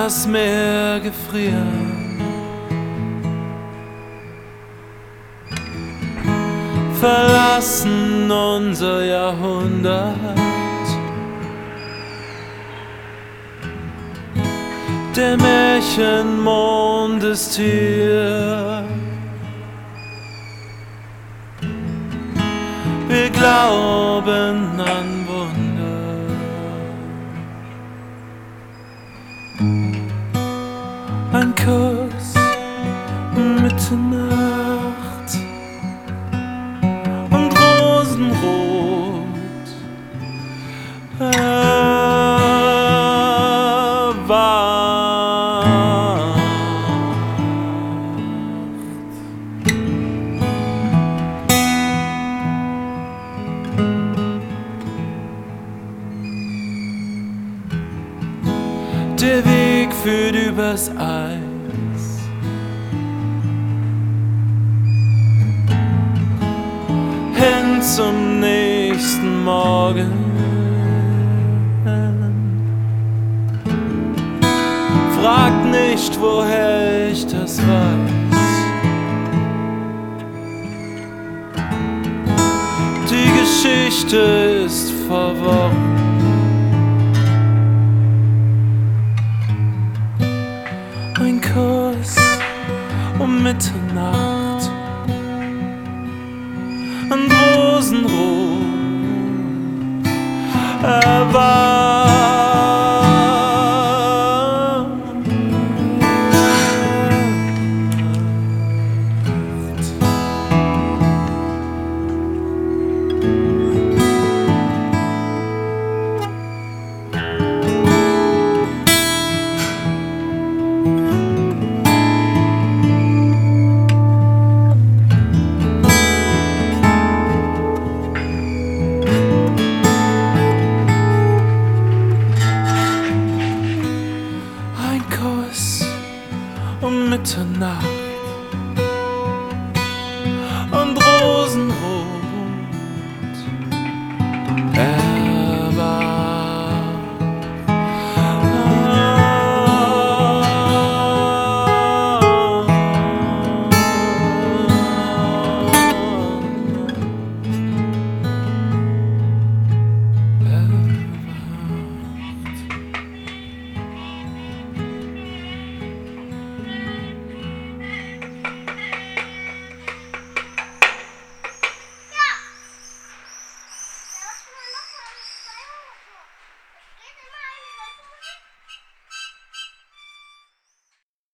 das Meer gefrieren. Verlassen unser Jahrhundert. Der Märchenmond ist hier. Wir glauben an Wunder. Ein Kuss, Mitternacht und Rosenrot. Der Weg führt übers Eis. Hin zum nächsten Morgen. Frag nicht, woher ich das weiß. Die Geschichte ist verworren. Ein Kuss um Mitternacht und Rosenrot erwacht. Um Mitternacht und Rosenrot.